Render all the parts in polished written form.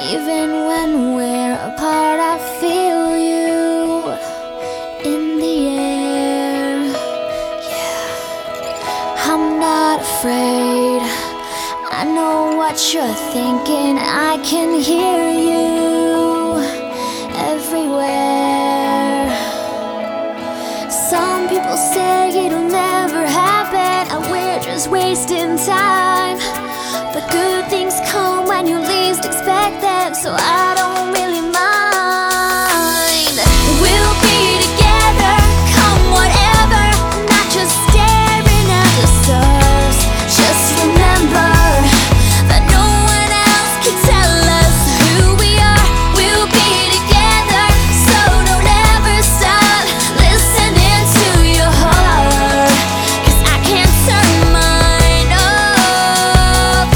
Even when we're apart, I feel you in the air. Yeah, I'm not afraid. I know what you're thinking. I can hear you everywhere. Some people say it'll never happen, and we're just wasting time. But good things come when you least expect them, so I don't really mind. We'll be together, come whatever, not just staring at the stars. Just remember that no one else can tell us who we are. We'll be together, so don't ever stop listening to your heart, 'cause I can't turn mine off.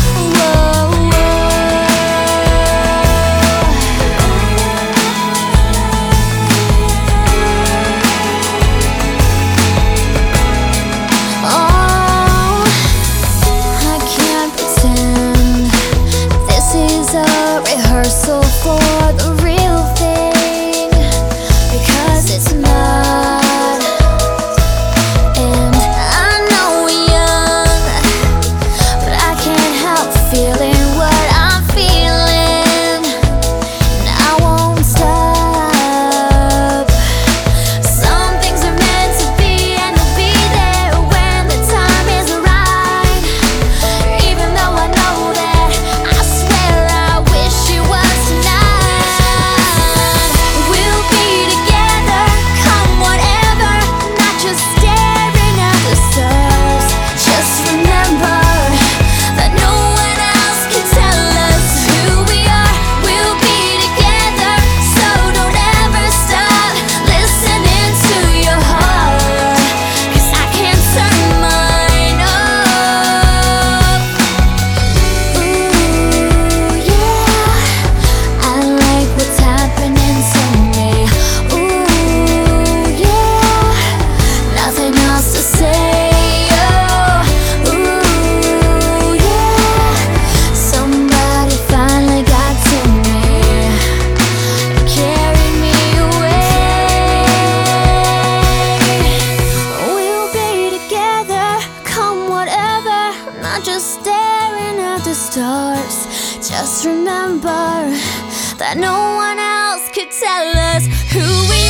Oh, I can't pretend this is a rehearsal for the real thing, because it's not. And I know we're young, but I can't help feeling what I'm feeling, and I won't stop. Some things are meant to be, and you'll be there when the time is right. Even though I know that, I swear I wish it was tonight. We'll be together, come whatever, not just staring at the stars. Just remember that no one else can tell us who we are. We'll be together, so don't ever stop listening to your heart, 'cause I can't turn mine off. Ooh, yeah, I like what's happening to me. Ooh, yeah, nothing else to say. Oh, ooh, yeah, somebody finally got to me and carried me away. We'll be together, come whatever, not just staring at the stars. Just remember that no one else could tell us who we